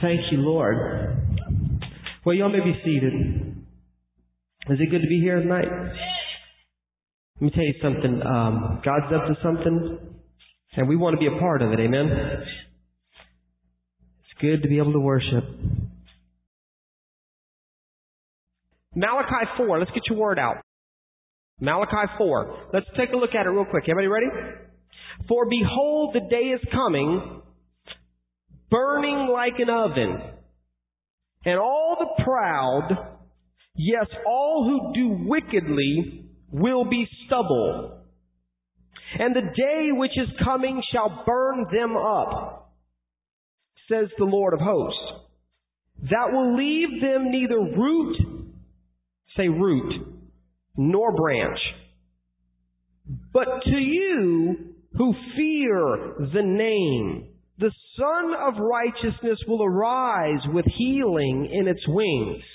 Thank you, Lord. Well, y'all may be seated. Is it good to be here tonight? Let me tell you something. God's up to something, and we want to be a part of it. Amen? It's good to be able to worship. Malachi 4. Let's get your word out. Malachi 4. Let's take a look at it real quick. Everybody ready? For behold, the day is coming, burning like an oven, and all the proud, yes, all who do wickedly, will be stubble. And the day which is coming shall burn them up, says the Lord of hosts, that will leave them neither root, say root, nor branch. But to you who fear the name, the Son of Righteousness will arise with healing in its wings.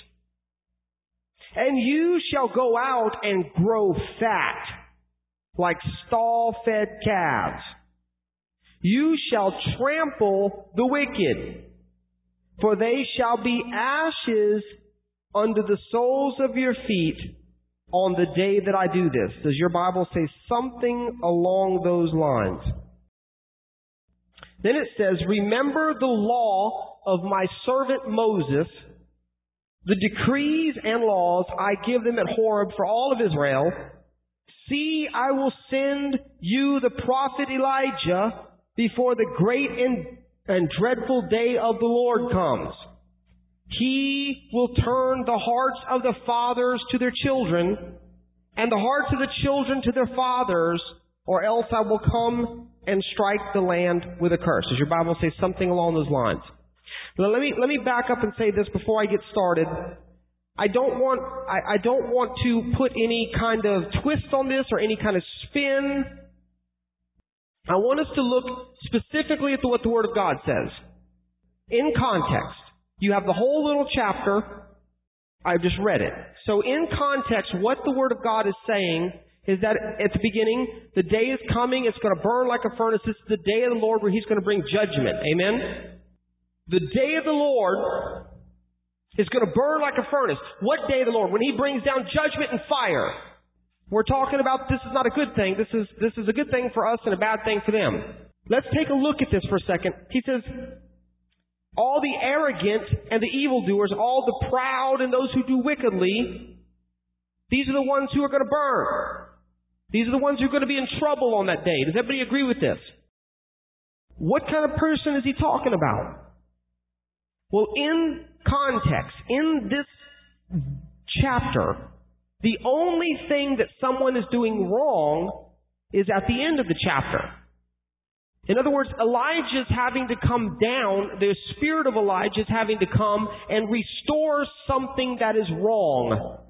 And you shall go out and grow fat, like stall-fed calves. You shall trample the wicked, for they shall be ashes under the soles of your feet on the day that I do this. Does your Bible say something along those lines? Then it says, remember the law of my servant Moses, the decrees and laws I give them at Horeb for all of Israel. See, I will send you the prophet Elijah before the great and dreadful day of the Lord comes. He will turn the hearts of the fathers to their children, and the hearts of the children to their fathers, or else I will come and strike the land with a curse. Does your Bible say something along those lines? Now, let me back up and say this before I get started. I don't want to put any kind of twist on this or any kind of spin. I want us to look specifically at what the Word of God says. In context. You have the whole little chapter. I've just read it. So in context, what the Word of God is saying is that at the beginning, the day is coming, it's going to burn like a furnace. This is the day of the Lord where He's going to bring judgment. Amen? The day of the Lord is going to burn like a furnace. What day of the Lord? When He brings down judgment and fire. We're talking about this is not a good thing. This is a good thing for us and a bad thing for them. Let's take a look at this for a second. He says, all the arrogant and the evildoers, all the proud and those who do wickedly, these are the ones who are going to burn. These are the ones who are going to be in trouble on that day. Does everybody agree with this? What kind of person is he talking about? Well, in context, in this chapter, the only thing that someone is doing wrong is at the end of the chapter. In other words, Elijah is having to come down, the spirit of Elijah is having to come and restore something that is wrong.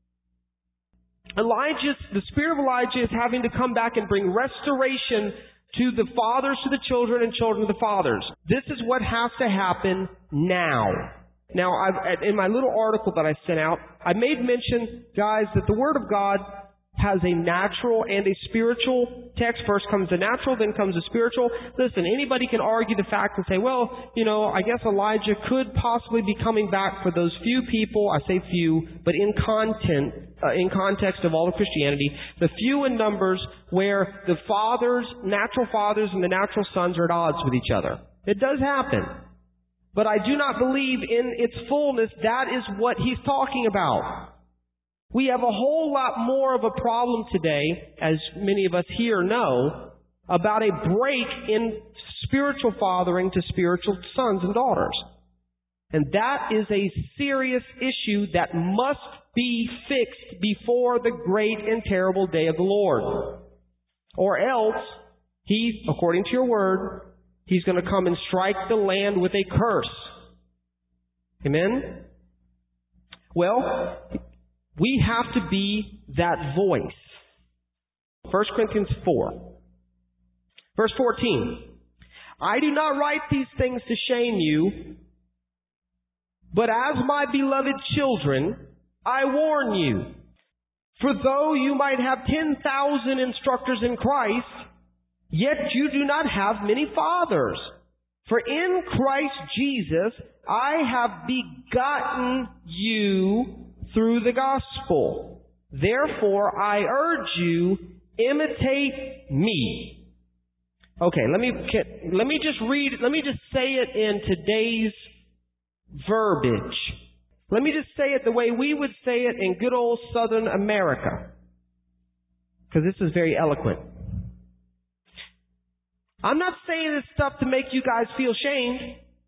The spirit of Elijah is having to come back and bring restoration to the fathers, to the children, and children to the fathers. This is what has to happen now. Now, in my little article that I sent out, I made mention, guys, that the Word of God has a natural and a spiritual text. First comes the natural, then comes the spiritual. Listen, anybody can argue the fact and say, well, I guess Elijah could possibly be coming back for those few people. I say few, but in context of all of Christianity, the few in numbers where the fathers, natural fathers and the natural sons are at odds with each other. It does happen. But I do not believe in its fullness that is what he's talking about. We have a whole lot more of a problem today, as many of us here know, about a break in spiritual fathering to spiritual sons and daughters. And that is a serious issue that must be fixed before the great and terrible day of the Lord. Or else, He, according to your word, He's going to come and strike the land with a curse. Amen? Well, we have to be that voice. 1 Corinthians 4. Verse 14. I do not write these things to shame you, but as my beloved children, I warn you. For though you might have 10,000 instructors in Christ, yet you do not have many fathers. For in Christ Jesus I have begotten you through the gospel. Therefore I urge you, imitate me. Okay, let me just say it in today's verbiage. Let me just say it the way we would say it in good old Southern America. Because this is very eloquent. I'm not saying this stuff to make you guys feel shamed.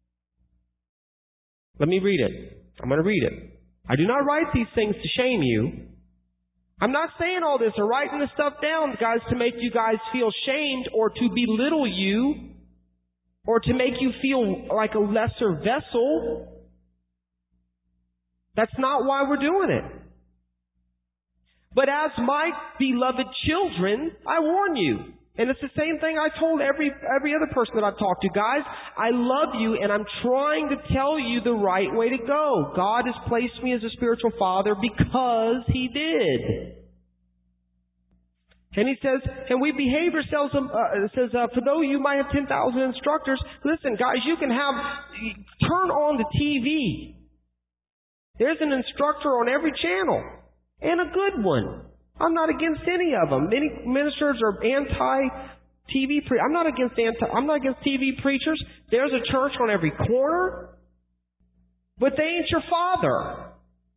Let me read it. I'm going to read it. I do not write these things to shame you. I'm not saying all this or writing this stuff down, guys, to make you guys feel shamed or to belittle you or to make you feel like a lesser vessel. That's not why we're doing it. But as my beloved children, I warn you. And it's the same thing I told every other person that I've talked to. Guys, I love you and I'm trying to tell you the right way to go. God has placed me as a spiritual father because He did. And He says, and we behave ourselves, for though you might have 10,000 instructors, listen guys, you can turn on the TV. There's an instructor on every channel. And a good one. I'm not against any of them. Many ministers are anti-TV. I'm not against TV preachers. There's a church on every corner. But they ain't your father.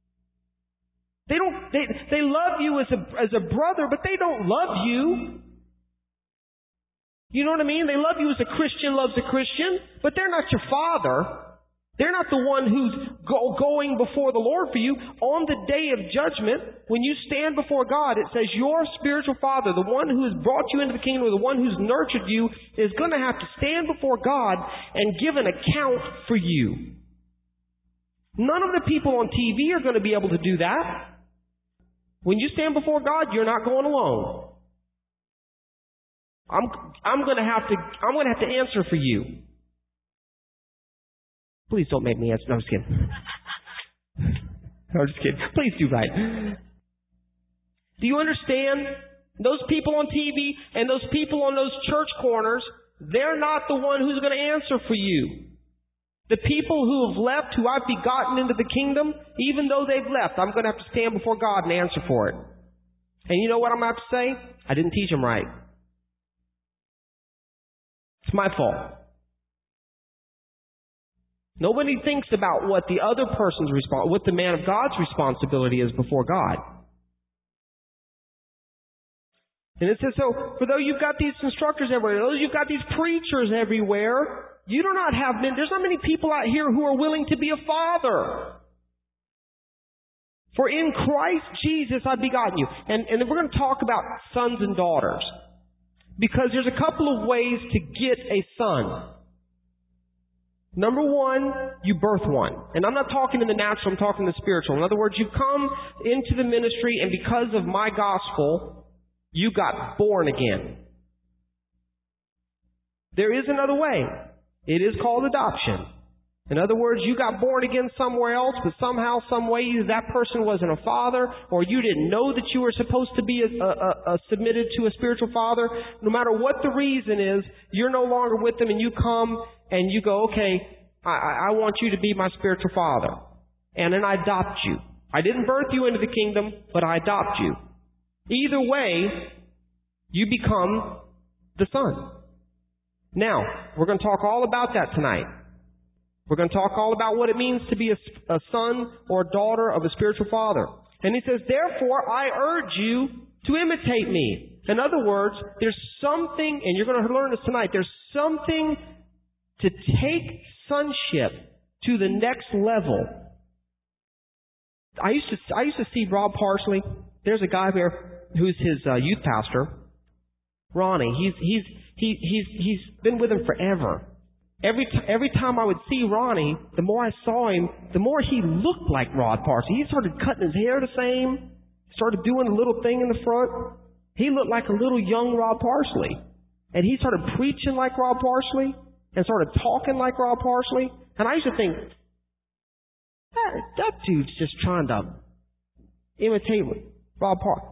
They love you as a brother, but they don't love you. You know what I mean? They love you as a Christian loves a Christian, but they're not your father. They're not the one who's going before the Lord for you. On the day of judgment, when you stand before God, it says your spiritual father, the one who has brought you into the kingdom, or the one who's nurtured you, is going to have to stand before God and give an account for you. None of the people on TV are going to be able to do that. When you stand before God, you're not going alone. I'm going to have to answer for you. Please don't make me answer. No, I'm just kidding. I'm just kidding. Please do right. Do you understand? Those people on TV and those people on those church corners, they're not the one who's going to answer for you. The people who have left, who I've begotten into the kingdom, even though they've left, I'm going to have to stand before God and answer for it. And you know what I'm going to have to say? I didn't teach them right. It's my fault. Nobody thinks about what the other person's what the man of God's responsibility is before God. And it says, so, for though you've got these instructors everywhere, though you've got these preachers everywhere, you do not have there's not many people out here who are willing to be a father. For in Christ Jesus I've begotten you. And we're going to talk about sons and daughters. Because there's a couple of ways to get a son. Number one, you birth one. And I'm not talking in the natural, I'm talking in the spiritual. In other words, you come into the ministry and because of my gospel, you got born again. There is another way. It is called adoption. In other words, you got born again somewhere else, but somehow, some way, either that person wasn't a father, or you didn't know that you were supposed to be submitted to a spiritual father. No matter what the reason is, you're no longer with them, and you come and you go, okay, I want you to be my spiritual father. And then I adopt you. I didn't birth you into the kingdom, but I adopt you. Either way, you become the son. Now, we're going to talk all about that tonight. We're going to talk all about what it means to be a son or a daughter of a spiritual father. And he says, therefore, I urge you to imitate me. In other words, there's something, and you're going to learn this tonight, there's something to take sonship to the next level. I used to see Rob Parsley. There's a guy there who's his youth pastor, Ronnie. He's been with him forever. Every time I would see Ronnie, the more I saw him, the more he looked like Rod Parsley. He started cutting his hair the same, started doing a little thing in the front. He looked like a little young Rod Parsley. And he started preaching like Rod Parsley and started talking like Rod Parsley. And I used to think, that dude's just trying to imitate Rod Parsley.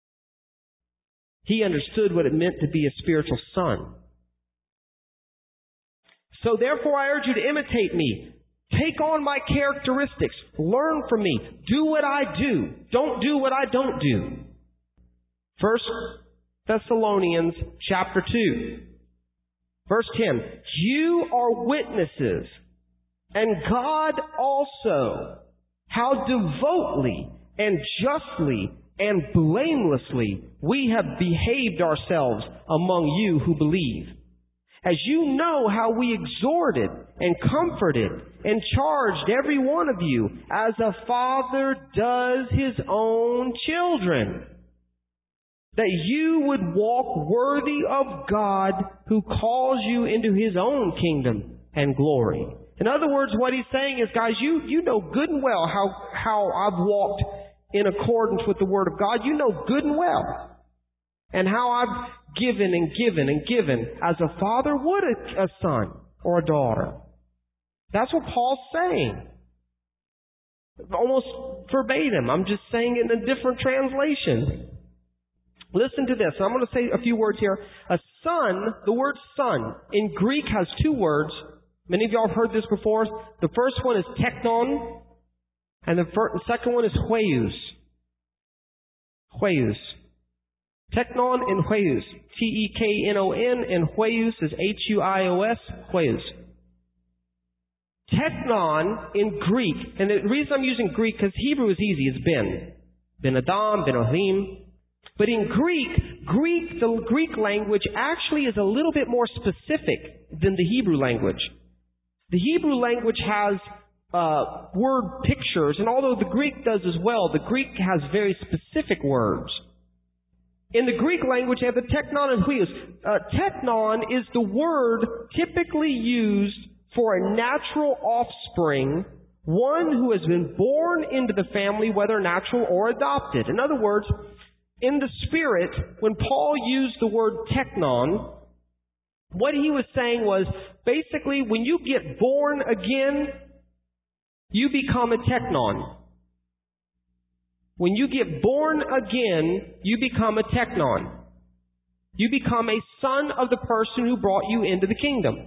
He understood what it meant to be a spiritual son. So therefore I urge you to imitate me. Take on my characteristics. Learn from me. Do what I do. Don't do what I don't do. 1 Thessalonians chapter 2. Verse 10. You are witnesses, and God also, how devoutly and justly and blamelessly we have behaved ourselves among you who believe. As you know how we exhorted and comforted and charged every one of you as a father does his own children, that you would walk worthy of God who calls you into His own kingdom and glory. In other words, what he's saying is, guys, you know good and well how I've walked in accordance with the Word of God. You know good and well. And how I've given and given and given as a father would a son or a daughter. That's what Paul's saying. Almost verbatim. I'm just saying it in a different translation. Listen to this. I'm going to say a few words here. A son, the word son, in Greek has two words. Many of y'all have heard this before. The first one is teknon, and the second one is huios. Huios. Teknon and huios. Teknon, and huios is huios. Huios. Teknon in Greek, and the reason I'm using Greek, because Hebrew is easy, it's Ben Adam, Ben Ohim. But in Greek, the Greek language actually is a little bit more specific than the Hebrew language. The Hebrew language has word pictures, and although the Greek does as well, the Greek has very specific words. In the Greek language, they have the teknon and huios. Teknon is the word typically used for a natural offspring, one who has been born into the family, whether natural or adopted. In other words, in the Spirit, when Paul used the word teknon, what he was saying was, basically, when you get born again, you become a teknon. When you get born again, you become a teknon. You become a son of the person who brought you into the kingdom.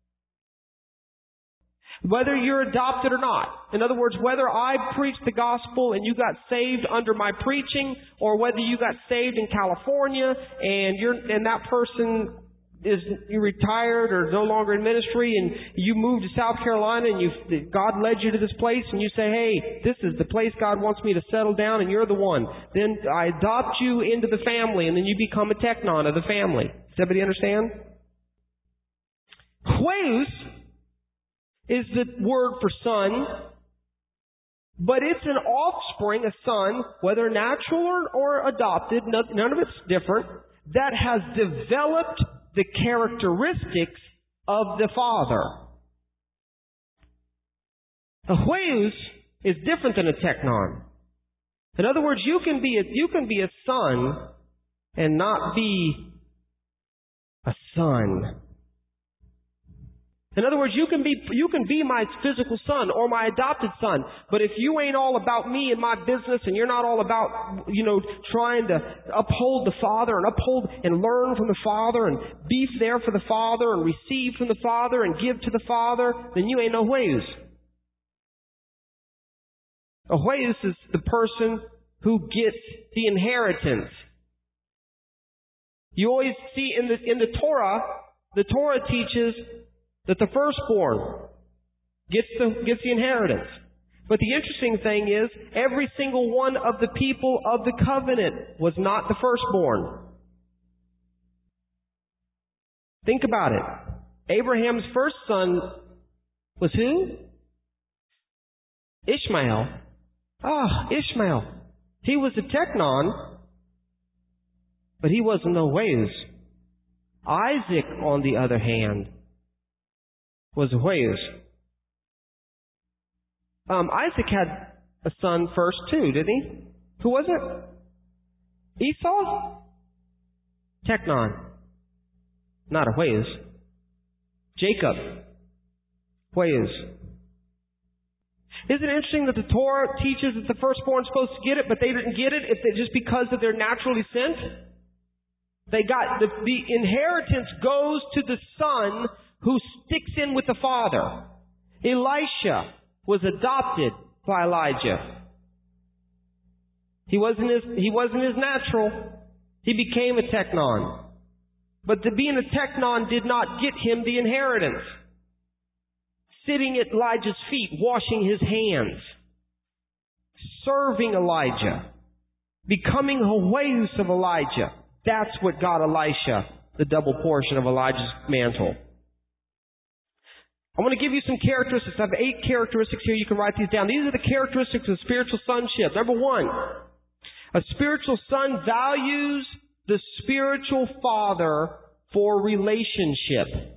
Whether you're adopted or not. In other words, whether I preached the gospel and you got saved under my preaching, or whether you got saved in California and that person you retired or no longer in ministry, and you moved to South Carolina and God led you to this place, and you say, hey, this is the place God wants me to settle down, and you're the one. Then I adopt you into the family, and then you become a teknon of the family. Does everybody understand? Huios is the word for son, but it's an offspring, a son, whether natural or adopted, none of it's different, that has developed the characteristics of the father. A huios is different than a teknon. In other words, you can be a son and not be a son. In other words, you can be my physical son or my adopted son, but if you ain't all about me and my business, and you're not all about, trying to uphold the Father and uphold and learn from the Father and be there for the Father and receive from the Father and give to the Father, then you ain't no huios. A huios is the person who gets the inheritance. You always see in the Torah teaches that the firstborn gets the inheritance. But the interesting thing is, every single one of the people of the covenant was not the firstborn. Think about it. Abraham's first son was who? Ishmael. Ishmael. He was a teknon, but he wasn't no huios. Isaac, on the other hand, was a huios. Isaac had a son first too, didn't he? Who was it? Esau? Teknon. Not a huios. Jacob. Huios. Isn't it interesting that the Torah teaches that the firstborn is supposed to get it, but they didn't get it just because of their naturally sent? They got the inheritance goes to the son who sticks in with the Father. Elisha was adopted by Elijah. He wasn't his natural. He became a teknon. But to being a teknon did not get him the inheritance. Sitting at Elijah's feet, washing his hands, serving Elijah, becoming Huayus of Elijah. That's what got Elisha the double portion of Elijah's mantle. I want to give you some characteristics. I have 8 characteristics here. You can write these down. These are the characteristics of spiritual sonship. Number 1, a spiritual son values the spiritual father for relationship.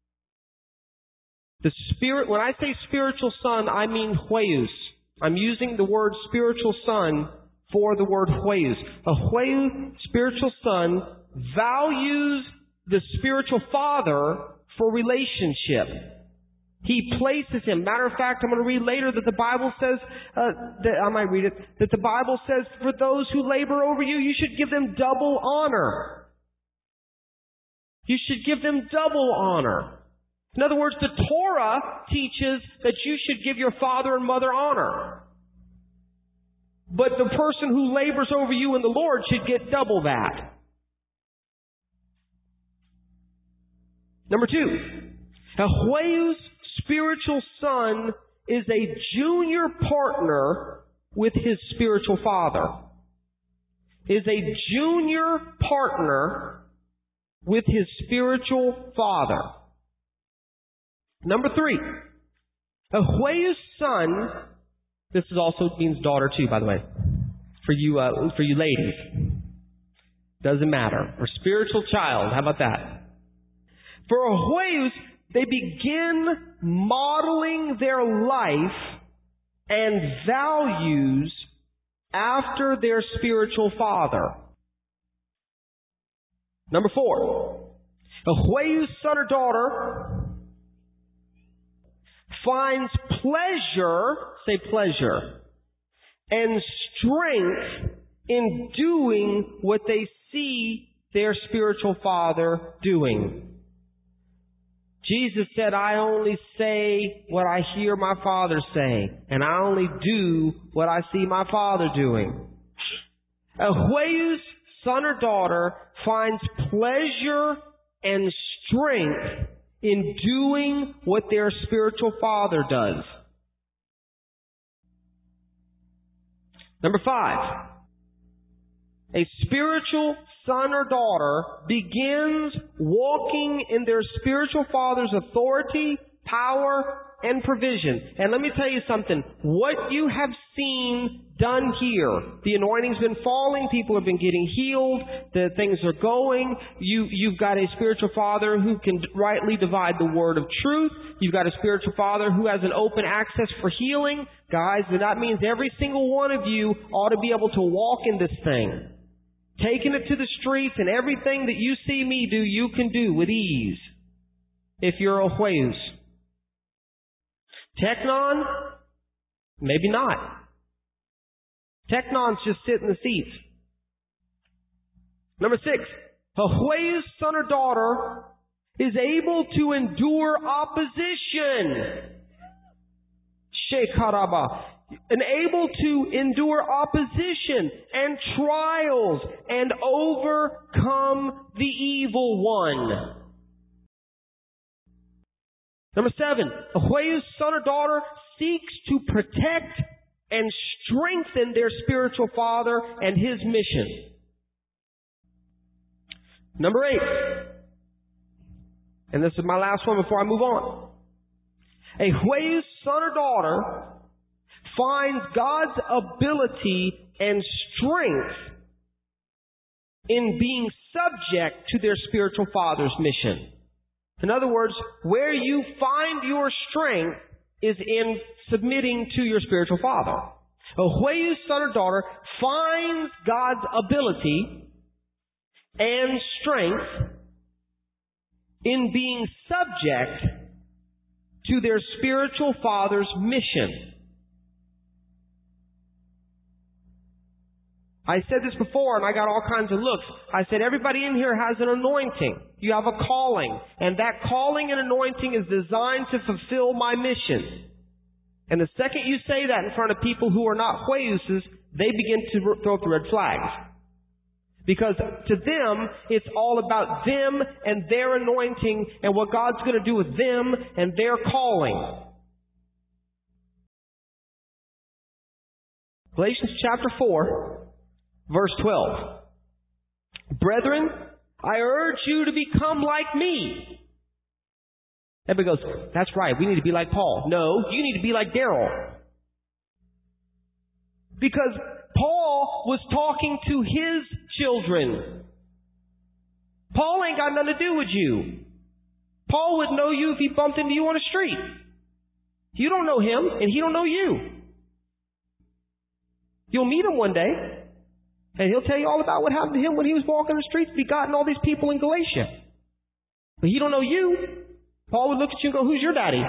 When I say spiritual son, I mean Huayus. I'm using the word spiritual son for the word Huayus. A Huayus, spiritual son, values the spiritual father for relationship. He places him. Matter of fact, I'm going to read later that the Bible says, I might read it, that the Bible says, for those who labor over you, you should give them double honor. You should give them double honor. In other words, the Torah teaches that you should give your father and mother honor. But the person who labors over you in the Lord should get double that. Number 2, a Huayus spiritual son is a junior partner with his spiritual father. Is a junior partner with his spiritual father. Number 3, a Huayus son, this is also means daughter too, by the way, for you ladies. Doesn't matter. Or spiritual child, how about that? For a Huayus, they begin modeling their life and values after their spiritual father. Number 4, a Huayus son or daughter finds pleasure, say pleasure, and strength in doing what they see their spiritual father doing. Jesus said, I only say what I hear my Father say, and I only do what I see my Father doing. A Huayus son or daughter finds pleasure and strength in doing what their spiritual father does. Number 5, a spiritual son or daughter begins walking in their spiritual father's authority, power, and provision. And let me tell you something. What you have seen done here, the anointing's been falling, people have been getting healed, the things are going. You've got a spiritual father who can rightly divide the word of truth. You've got a spiritual father who has an open access for healing. Guys, that means every single one of you ought to be able to walk in this thing. Taking it to the streets, and everything that you see me do, you can do with ease. If you're a Huayus. Teknon? Maybe not. Teknons just sit in the seats. Number 6, a Huayus son or daughter is able to endure opposition. Shekaraba. And able to endure opposition and trials and overcome the evil one. Number 7, a Huayus son or daughter seeks to protect and strengthen their spiritual father and his mission. Number 8, and this is my last one before I move on. A Huayus son or daughter finds God's ability and strength in being subject to their spiritual father's mission. In other words, where you find your strength is in submitting to your spiritual father. A Huayus son or daughter finds God's ability and strength in being subject to their spiritual father's mission. I said this before and I got all kinds of looks. I said everybody in here has an anointing. You have a calling. And that calling and anointing is designed to fulfill my mission. And the second you say that in front of people who are not hueuses, they begin to throw up the red flags. Because to them, it's all about them and their anointing and what God's going to do with them and their calling. Galatians chapter 4. Verse 12. Brethren, I urge you to become like me. Everybody goes, that's right, we need to be like Paul. No, you need to be like Daryl. Because Paul was talking to his children. Paul ain't got nothing to do with you. Paul would know you if he bumped into you on the street. You don't know him, and he don't know you. You'll meet him one day. And he'll tell you all about what happened to him when he was walking the streets, begotten all these people in Galatia. But he don't know you. Paul would look at you and go, who's your daddy?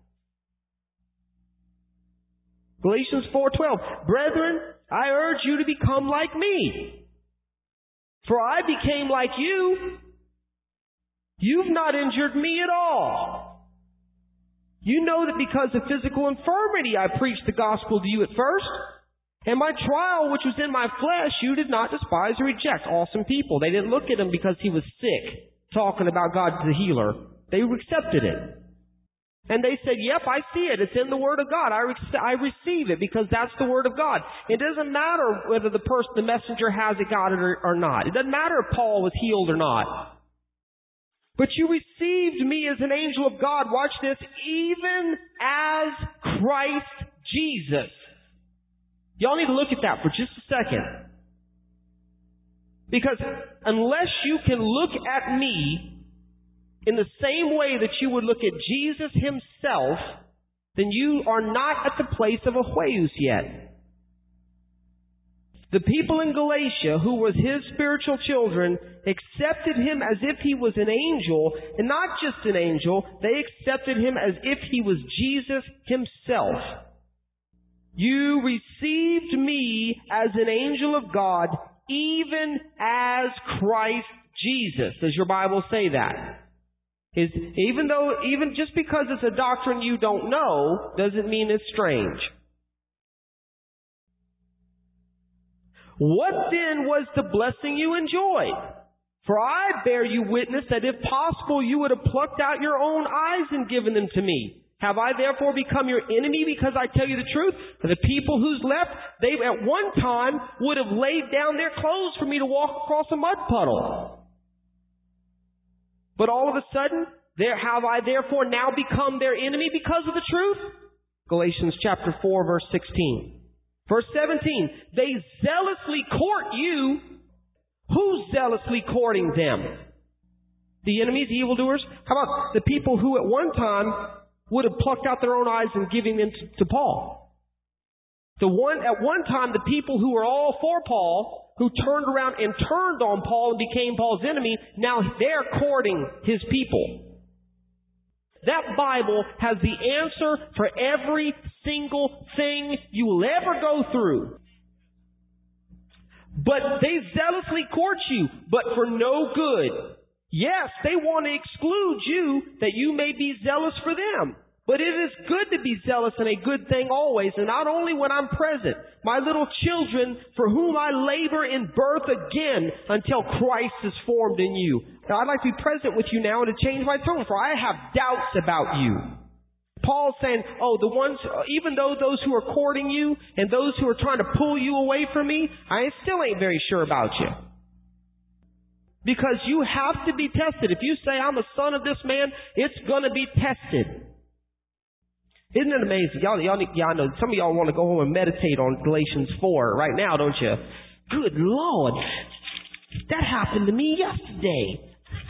Galatians 4:12. Brethren, I urge you to become like me. For I became like you. You've not injured me at all. You know that because of physical infirmity I preached the gospel to you at first. And my trial, which was in my flesh, you did not despise or reject. Awesome people. They didn't look at him because he was sick, talking about God the healer. They accepted it. And they said, yep, I see it. It's in the Word of God. I receive it because that's the Word of God. It doesn't matter whether the messenger has it, got it or not. It doesn't matter if Paul was healed or not. But you received me as an angel of God. Watch this. Even as Christ Jesus. Y'all need to look at that for just a second. Because unless you can look at me in the same way that you would look at Jesus himself, then you are not at the place of a hueus yet. The people in Galatia, who was his spiritual children, accepted him as if he was an angel, and not just an angel, they accepted him as if he was Jesus himself. You received me as an angel of God, even as Christ Jesus. Does your Bible say that? Even just because it's a doctrine you don't know, doesn't mean it's strange. What then was the blessing you enjoyed? For I bear you witness that if possible you would have plucked out your own eyes and given them to me. Have I therefore become your enemy because I tell you the truth? For the people who's left, they at one time would have laid down their clothes for me to walk across a mud puddle. But all of a sudden, have I therefore now become their enemy because of the truth? Galatians chapter 4, verse 16. Verse 17, they zealously court you. Who's zealously courting them? The enemies, the evildoers? How about the people who at one time would have plucked out their own eyes and giving them to Paul? At one time, the people who were all for Paul, who turned around and turned on Paul and became Paul's enemy, now they're courting his people. That Bible has the answer for every single thing you will ever go through. But they zealously court you, but for no good. Yes, they want to exclude you that you may be zealous for them. But it is good to be zealous and a good thing always, and not only when I'm present. My little children, for whom I labor in birth again until Christ is formed in you. Now, I'd like to be present with you now and to change my tone, for I have doubts about you. Paul's saying, even though those who are courting you and those who are trying to pull you away from me, I still ain't very sure about you. Because you have to be tested. If you say, I'm a son of this man, it's going to be tested. Isn't it amazing? Y'all, I know some of y'all want to go home and meditate on Galatians 4 right now, don't you? Good Lord. That happened to me yesterday.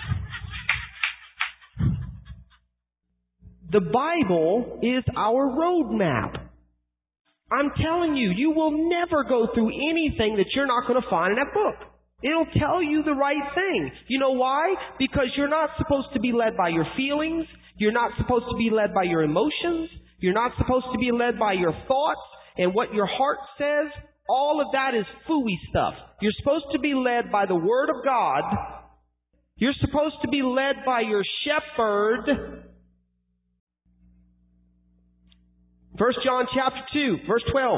The Bible is our roadmap. I'm telling you, you will never go through anything that you're not going to find in that book. It'll tell you the right thing. You know why? Because you're not supposed to be led by your feelings. You're not supposed to be led by your emotions. You're not supposed to be led by your thoughts and what your heart says. all of that is phooey stuff. You're supposed to be led by the Word of God. You're supposed to be led by your shepherd. 1 John chapter 2, verse 12.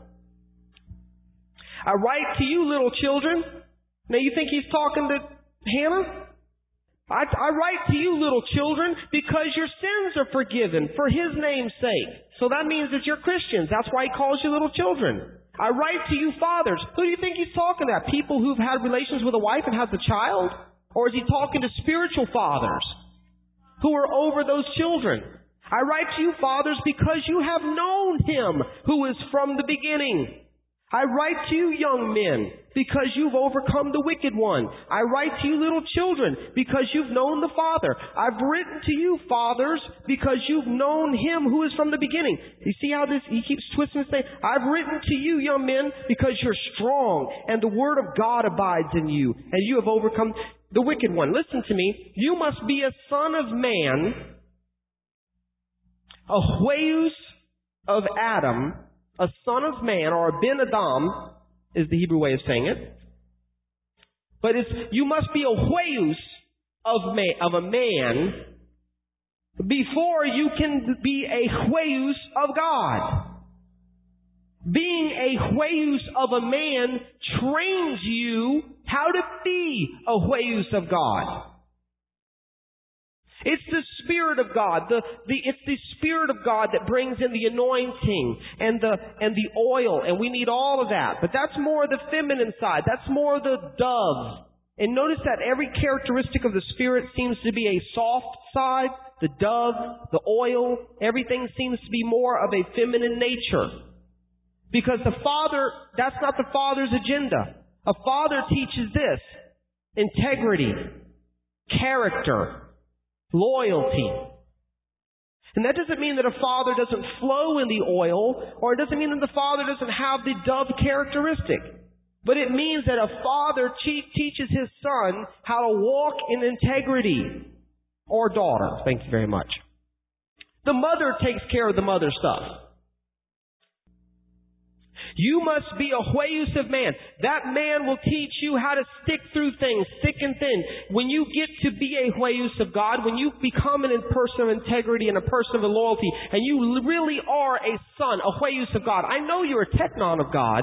I write to you, little children. Now you think he's talking to Hannah? I write to you, little children, because your sins are forgiven for His name's sake. So that means that you're Christians. That's why He calls you little children. I write to you, fathers. Who do you think He's talking to? People who've had relations with a wife and has a child? Or is He talking to spiritual fathers who are over those children? I write to you, fathers, because you have known Him who is from the beginning. I write to you, young men, because you've overcome the wicked one. I write to you, little children, because you've known the Father. I've written to you, fathers, because you've known Him who is from the beginning. You see how he keeps twisting his thing? I've written to you, young men, because you're strong, and the Word of God abides in you, and you have overcome the wicked one. Listen to me. You must be a son of man, a huios of Adam, a son of man, or a ben Adam, is the Hebrew way of saying it. But you must be a huios of a man before you can be a huios of God. Being a huios of a man trains you how to be a huios of God. It's the Spirit of God. It's the Spirit of God that brings in the anointing and the oil, and we need all of that. But that's more the feminine side. That's more the dove. And notice that every characteristic of the Spirit seems to be a soft side. The dove, the oil, everything seems to be more of a feminine nature. Because the Father, that's not the Father's agenda. A father teaches this: integrity, character, loyalty. And that doesn't mean that a father doesn't flow in the oil, or it doesn't mean that the father doesn't have the dove characteristic. But it means that a father teaches his son how to walk in integrity. Or daughter. Thank you very much. The mother takes care of the mother stuff. You must be a huios of man. That man will teach you how to stick through things, thick and thin. When you get to be a huios of God, when you become a person of integrity and a person of loyalty, and you really are a son, a huios of God. I know you're a teknon of God.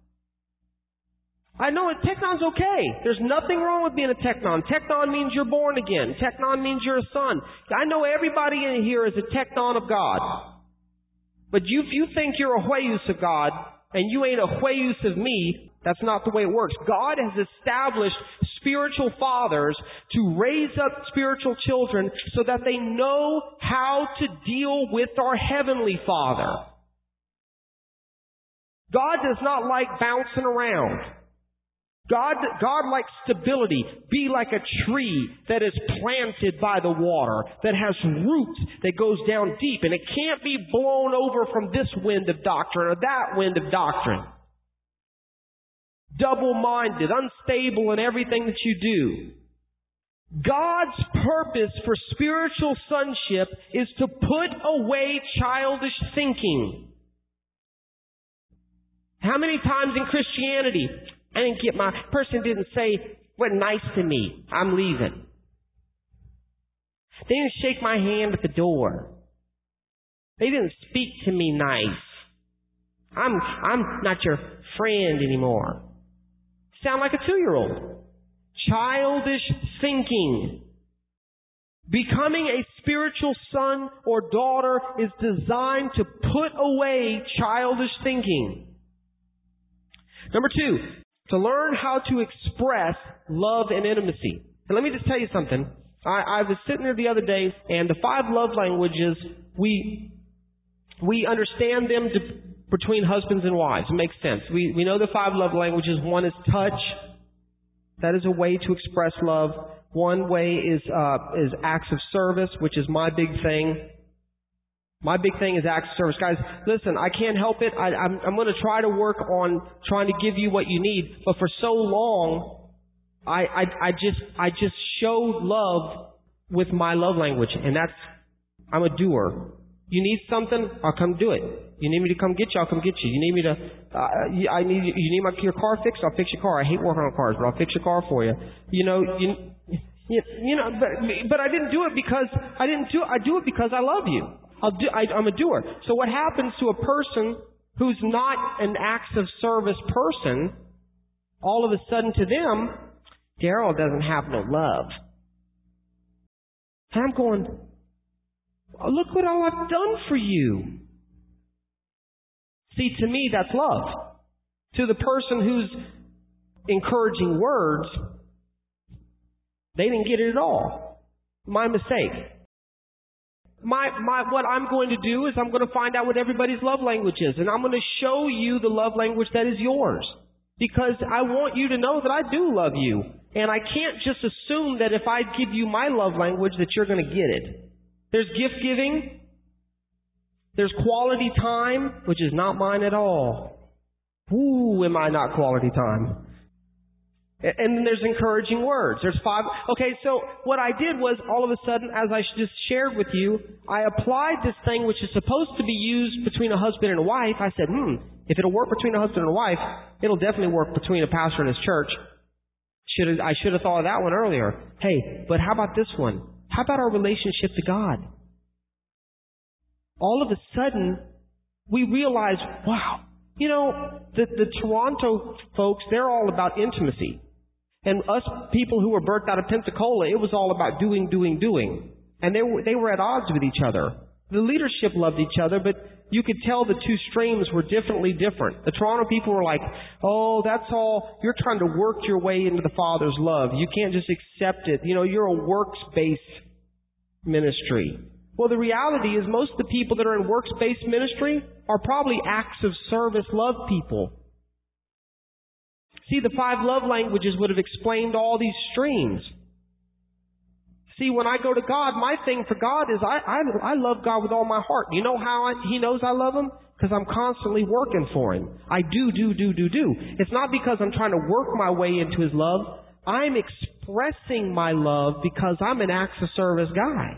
I know a teknon's okay. There's nothing wrong with being a teknon. Teknon means you're born again. Teknon means you're a son. I know everybody in here is a teknon of God. But if you think you're a huios of God, and you ain't a huios of me, that's not the way it works. God has established spiritual fathers to raise up spiritual children so that they know how to deal with our Heavenly Father. God does not like bouncing around. God likes stability. Be like a tree that is planted by the water, that has roots that goes down deep, and it can't be blown over from this wind of doctrine or that wind of doctrine. Double-minded, unstable in everything that you do. God's purpose for spiritual sonship is to put away childish thinking. How many times in Christianity, person didn't say, "What nice to me, I'm leaving." They didn't shake my hand at the door. They didn't speak to me nice. I'm not your friend anymore. Sound like a 2-year-old. Childish thinking. Becoming a spiritual son or daughter is designed to put away childish thinking. Number 2. To learn how to express love and intimacy. And let me just tell you something. I was sitting there the other day, and the 5 love languages, we understand them between husbands and wives. It makes sense. We know the 5 love languages. One is touch. That is a way to express love. One way is acts of service, which is my big thing. My big thing is acts of service. Guys, listen, I can't help it. I'm going to try to work on trying to give you what you need. But for so long, I just showed love with my love language. And I'm a doer. You need something? I'll come do it. You need me to come get you? I'll come get you. You need me to, you need your car fixed? I'll fix your car. I hate working on cars, but I'll fix your car for you. But I didn't do it because, I do it because I love you. I'm a doer. So what happens to a person who's not an acts of service person, all of a sudden to them, Daryl doesn't have no love. And I'm going, oh, look what all I've done for you. See, to me, that's love. To the person who's encouraging words, they didn't get it at all. My mistake. What I'm going to do is I'm going to find out what everybody's love language is, and I'm going to show you the love language that is yours. Because I want you to know that I do love you. And I can't just assume that if I give you my love language that you're going to get it. There's gift giving. There's quality time, which is not mine at all. Ooh, am I not quality time? And then there's encouraging words. There's 5. Okay, so what I did was, all of a sudden, as I just shared with you, I applied this thing which is supposed to be used between a husband and a wife. I said, if it'll work between a husband and a wife, it'll definitely work between a pastor and his church. I should have thought of that one earlier. Hey, but how about this one? How about our relationship to God? All of a sudden, we realize, wow, the Toronto folks, they're all about intimacy. And us people who were birthed out of Pensacola, it was all about doing. And they were at odds with each other. The leadership loved each other, but you could tell the two streams were different. The Toronto people were like, oh, that's all, you're trying to work your way into the Father's love. You can't just accept it. You're a works-based ministry. Well, the reality is most of the people that are in works-based ministry are probably acts of service love people. See, the 5 love languages would have explained all these streams. See, when I go to God, my thing for God is I love God with all my heart. You know how He knows I love Him? Because I'm constantly working for Him. I do. It's not because I'm trying to work my way into His love. I'm expressing my love because I'm an acts of service guy.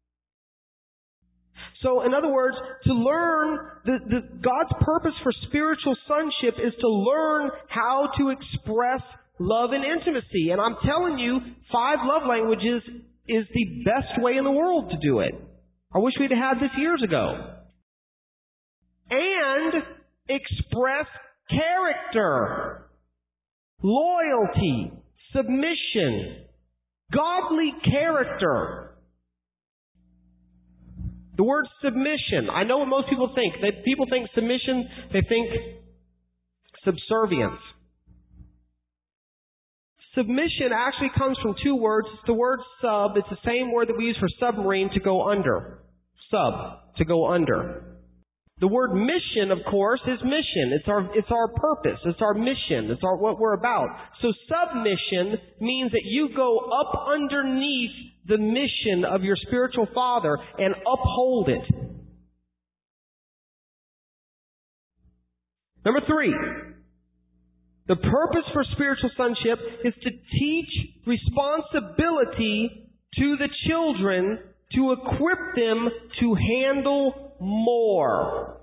So, in other words, to learn, God's purpose for spiritual sonship is to learn how to express love and intimacy. And I'm telling you, 5 love languages is the best way in the world to do it. I wish we'd had this years ago. And express character, loyalty, submission, godly character. The word submission, I know what most people think. People think submission, they think subservience. Submission actually comes from 2 words. It's the word sub. It's the same word that we use for submarine, to go under. Sub, to go under. The word mission, of course, is mission. It's our purpose. It's our mission. It's what we're about. So submission means that you go up underneath the mission of your spiritual father and uphold it. Number 3. The purpose for spiritual sonship is to teach responsibility to the children to equip them to handle more.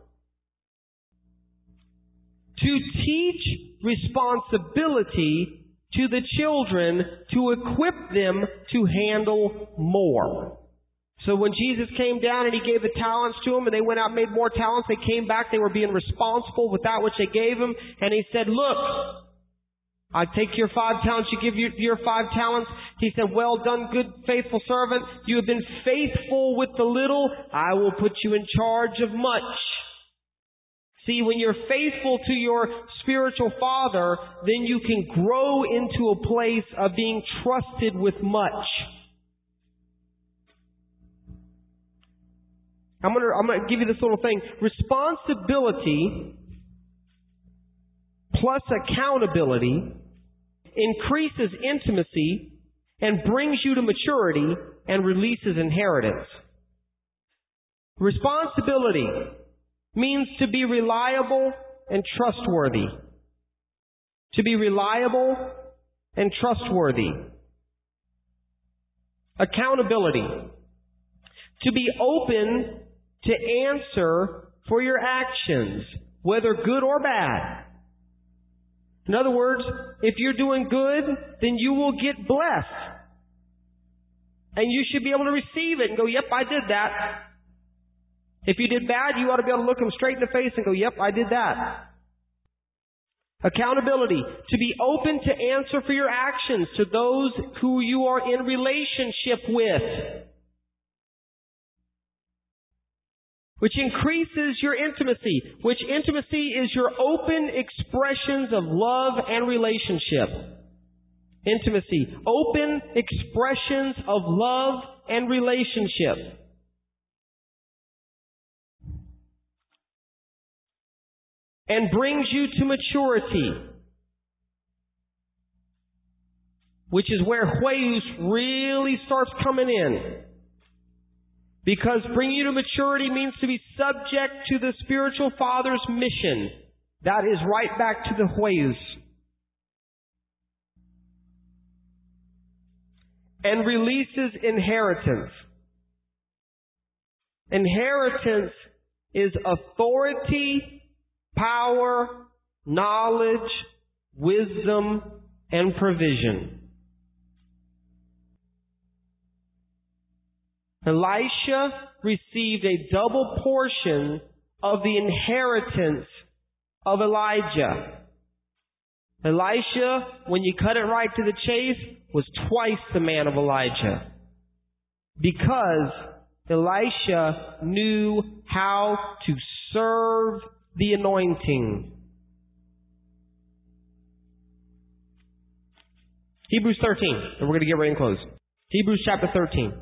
To teach responsibility to the children to equip them to handle more. So when Jesus came down and He gave the talents to them and they went out and made more talents, they came back, they were being responsible with that which they gave them. And He said, look, I take your 5 talents, you give your 5 talents. He said, well done, good, faithful servant. You have been faithful with the little. I will put you in charge of much. See, when you're faithful to your spiritual father, then you can grow into a place of being trusted with much. I'm going to give you this little thing. Responsibility plus accountability increases intimacy and brings you to maturity and releases inheritance. Responsibility means to be reliable and trustworthy. To be reliable and trustworthy. Accountability. To be open to answer for your actions, whether good or bad. In other words, if you're doing good, then you will get blessed. And you should be able to receive it and go, yep, I did that. If you did bad, you ought to be able to look them straight in the face and go, yep, I did that. Accountability, to be open to answer for your actions to those who you are in relationship with, which increases your intimacy, which intimacy is your open expressions of love and relationship. Intimacy, open expressions of love and relationship. And brings you to maturity, which is where Huios really starts coming in. Because bring you to maturity means to be subject to the spiritual father's mission. That is right back to the Huios. And releases inheritance. Inheritance is authority, power, knowledge, wisdom, and provision. Elisha received a double portion of the inheritance of Elijah. Elisha, when you cut it right to the chase, was twice the man of Elijah. Because Elisha knew how to serve the anointing. Hebrews 13. And we're going to get ready and close. Hebrews chapter 13.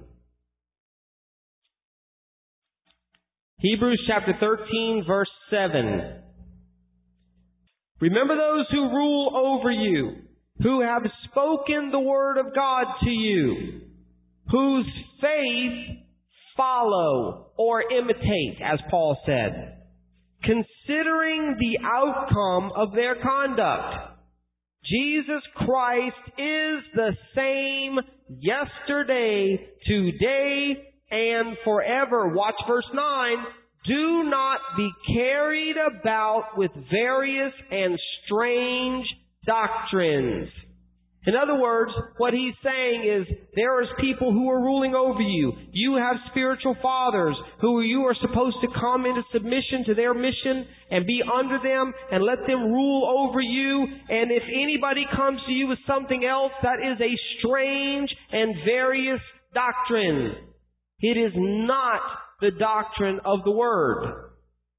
Hebrews chapter 13, verse 7. Remember those who rule over you, who have spoken the word of God to you, whose faith follow or imitate, as Paul said, considering the outcome of their conduct. Jesus Christ is the same yesterday, today, and forever. Watch verse 9. Do not be carried about with various and strange doctrines. In other words, what he's saying is, there is people who are ruling over you. You have spiritual fathers who you are supposed to come into submission to their mission and be under them and let them rule over you. And if anybody comes to you with something else, that is a strange and various doctrine. It is not the doctrine of the Word.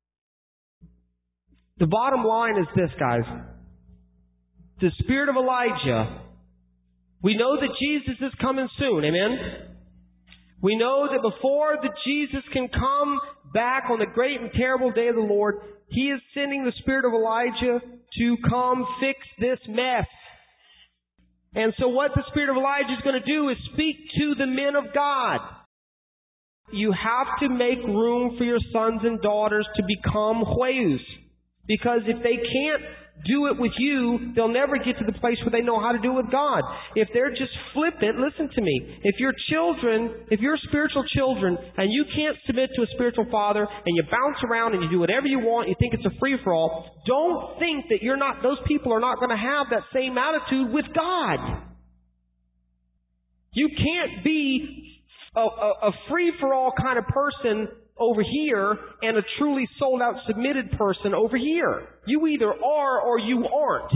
The bottom line is this, guys. The spirit of Elijah, we know that Jesus is coming soon, amen? We know that before that Jesus can come back on the great and terrible day of the Lord, He is sending the spirit of Elijah to come fix this mess. And so what the spirit of Elijah is going to do is speak to the men of God. You have to make room for your sons and daughters to become Huios. Because if they can't do it with you, they'll never get to the place where they know how to do it with God. If they're just flippant, listen to me. If you're spiritual children, and you can't submit to a spiritual father, and you bounce around and you do whatever you want, you think it's a free-for-all, don't think that those people are not going to have that same attitude with God. You can't be a free-for-all kind of person over here and a truly sold-out, submitted person over here. You either are or you aren't.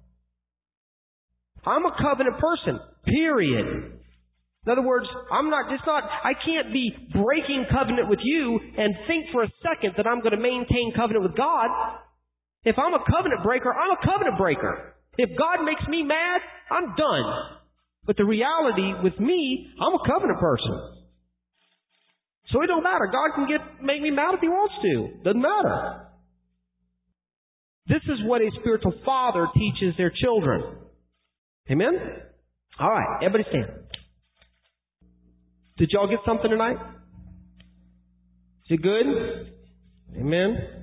I'm a covenant person, period. In other words, I can't be breaking covenant with you and think for a second that I'm going to maintain covenant with God. If I'm a covenant breaker, I'm a covenant breaker. If God makes me mad, I'm done. But the reality with me, I'm a covenant person. So it don't matter. God can make me mad if He wants to. Doesn't matter. This is what a spiritual father teaches their children. Amen? All right. Everybody stand. Did y'all get something tonight? Is it good? Amen?